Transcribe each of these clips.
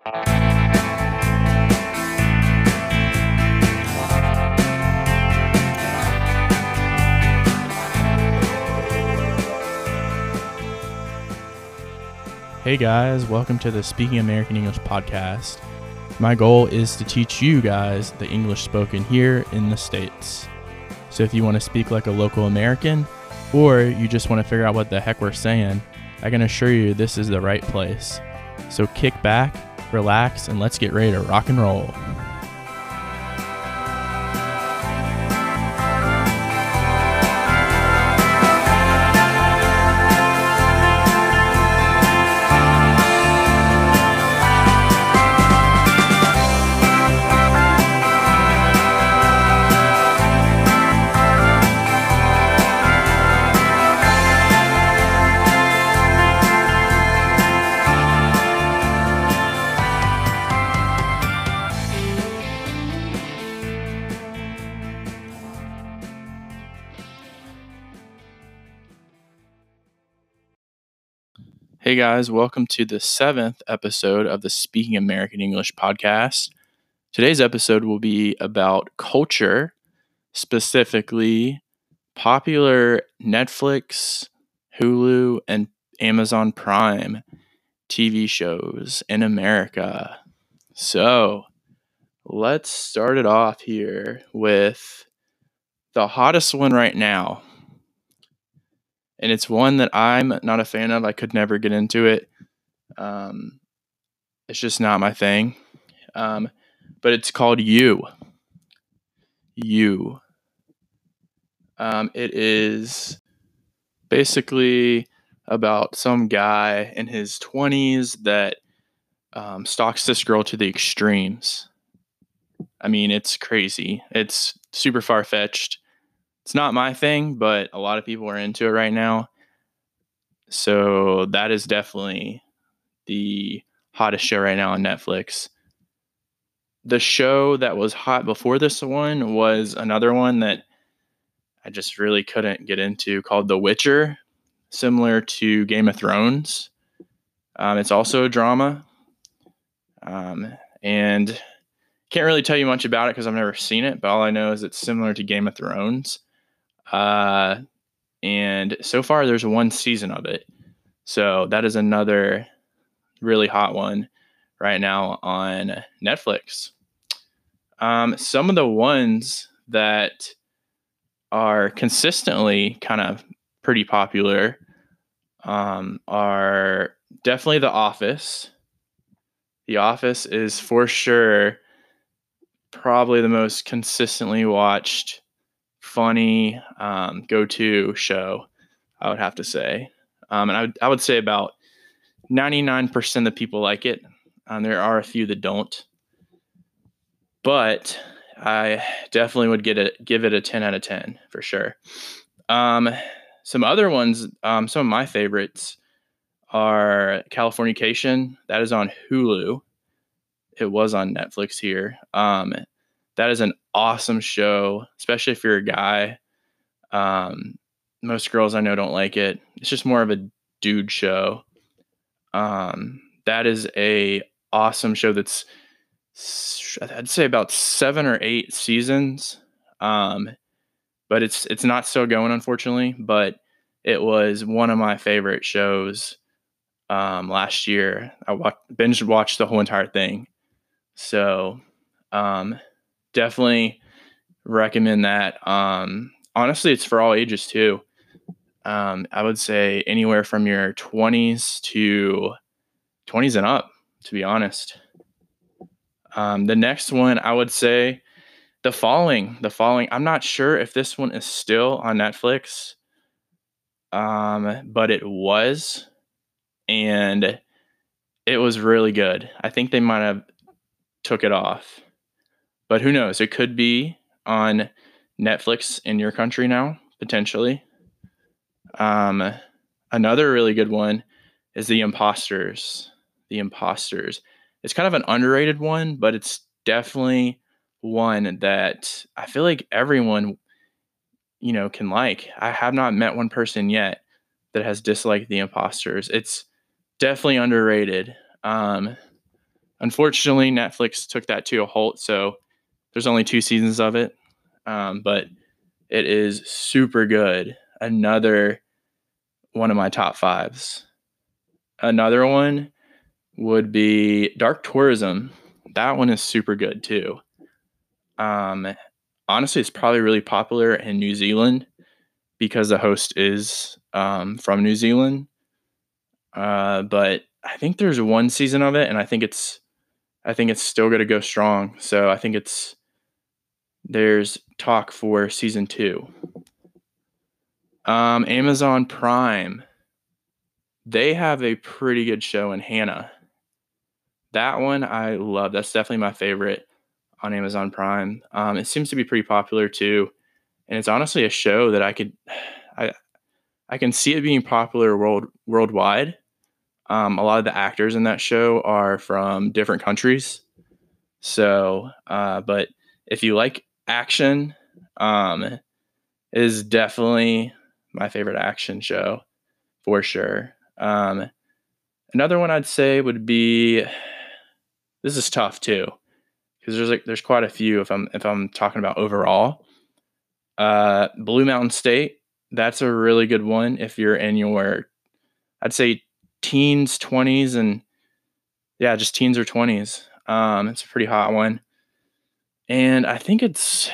Hey guys, welcome to the Speaking American English podcast. My goal is to teach you guys the English spoken here in the States. So if you want to speak like a local American, or you just want to figure out what the heck we're saying, I can assure you this is the right place. So kick back, relax, and let's get ready to rock and roll. Hey guys, welcome to the 7th episode of the Speaking American English podcast. Today's episode will be about culture, specifically popular Netflix, Hulu, and Amazon Prime TV shows in America. So let's start it off here with the hottest one right now. And it's one that I'm not a fan of. I could never get into it. It's just not my thing. But it's called You. You. It is basically about some guy in his 20s that stalks this girl to the extremes. I mean, it's crazy. It's super far-fetched. It's not my thing, but a lot of people are into it right now. So that is definitely the hottest show right now on Netflix. The show that was hot before this one was another one that I just really couldn't get into called The Witcher, similar to Game of Thrones. It's also a drama. And can't really tell you much about it because I've never seen it, but all I know is it's similar to Game of Thrones. And so far there's one season of it. So that is another really hot one right now on Netflix. Some of the ones that are consistently kind of pretty popular are definitely The Office. The Office is for sure probably the most consistently watched, funny go-to show, I would have to say. And I would say about 99% of people like it. There are a few that don't. But I definitely would give it a 10 out of 10 for sure. Some other ones, some of my favorites are Californication. That is on Hulu. It was on Netflix here. That is an awesome show, especially if you're a guy. Most girls I know don't like it. It's just more of a dude show. That is a awesome show that's, I'd say, about 7 or 8 seasons. But it's not still going, unfortunately. But it was one of my favorite shows last year. I binge watched the whole entire thing. So definitely recommend that. Honestly, it's for all ages too. I would say anywhere from your 20s to 20s and up, to be honest. The next one, I would say The Following. I'm not sure if this one is still on Netflix, but it was, and it was really good. I think they might have took it off, but who knows? It could be on Netflix in your country now, potentially. Another really good one is The Imposters. The Imposters. It's kind of an underrated one, but it's definitely one that I feel like everyone, can like. I have not met one person yet that has disliked The Imposters. It's definitely underrated. Unfortunately, Netflix took that to a halt, so there's only 2 seasons of it, but it is super good. Another one of my top fives. Another one would be Dark Tourism. That one is super good too. Honestly, it's probably really popular in New Zealand because the host is from New Zealand. But I think there's one season of it, and I think it's still going to go strong. So I think there's talk for season 2. Amazon Prime, they have a pretty good show in Hannah. That one I love. That's definitely my favorite on Amazon Prime. It seems to be pretty popular too, and it's honestly a show that I can see it being popular worldwide. A lot of the actors in that show are from different countries. So, but if you like action, it is definitely my favorite action show for sure. Another one I'd say would be, this is tough too, because there's quite a few if I'm talking about overall. Blue Mountain State, that's a really good one if you're in your, I'd say teens, 20s, and yeah, just teens or 20s. It's a pretty hot one. And I think it's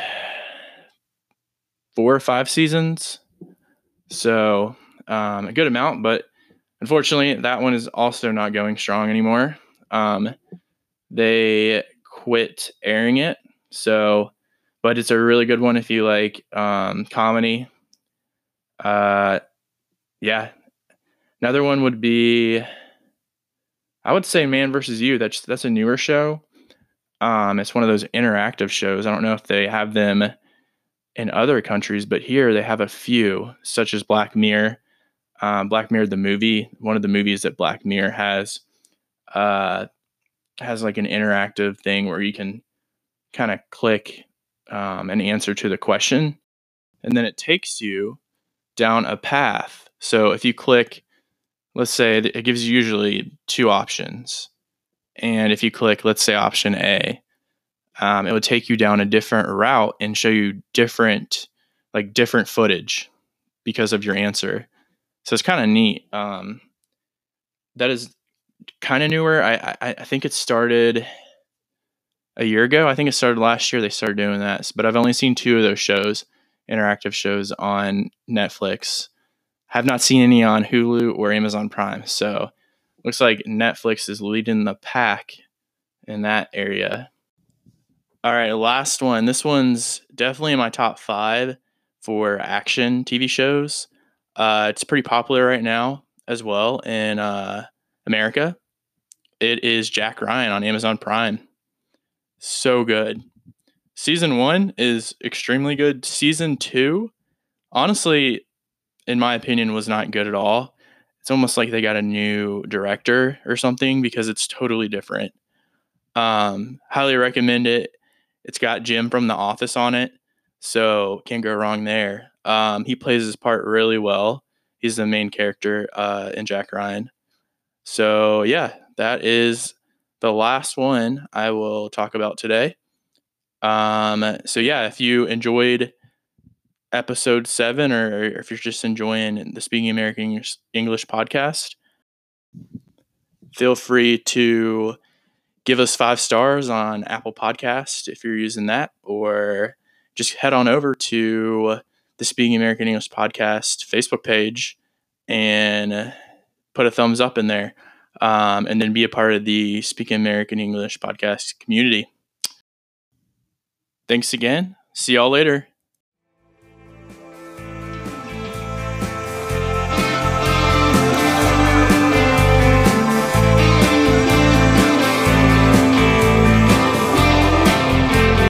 4 or 5 seasons. So a good amount, but unfortunately that one is also not going strong anymore. They quit airing it. So, but it's a really good one if you like comedy. Yeah. Another one would be, I would say Man vs. You. That's a newer show. It's one of those interactive shows. I don't know if they have them in other countries, but here they have a few, such as Black Mirror. Black Mirror, the movie, one of the movies that Black Mirror has like an interactive thing where you can kind of click an answer to the question, and then it takes you down a path. So if you click, let's say it gives you usually 2 options. And if you click, let's say option A, it would take you down a different route and show you different footage because of your answer. So it's kind of neat. That is kind of newer. I think it started a year ago. I think it started last year. They started doing that, but I've only seen 2 of those shows, interactive shows on Netflix. Have not seen any on Hulu or Amazon Prime. So looks like Netflix is leading the pack in that area. All right, last one. This one's definitely in my top 5 for action TV shows. It's pretty popular right now as well in America. It is Jack Ryan on Amazon Prime. So good. Season 1 is extremely good. Season 2, honestly, in my opinion, was not good at all. It's almost like they got a new director or something because it's totally different. Highly recommend it. It's got Jim from The Office on it, so can't go wrong there. He plays his part really well. He's the main character in Jack Ryan. So yeah, that is the last one I will talk about today. So yeah, if you enjoyed episode 7, or if you're just enjoying the Speaking American English podcast, feel free to give us 5 stars on Apple Podcast if you're using that, or just head on over to the Speaking American English podcast Facebook page and put a thumbs up in there, and then be a part of the Speaking American English podcast community. Thanks again. See y'all later.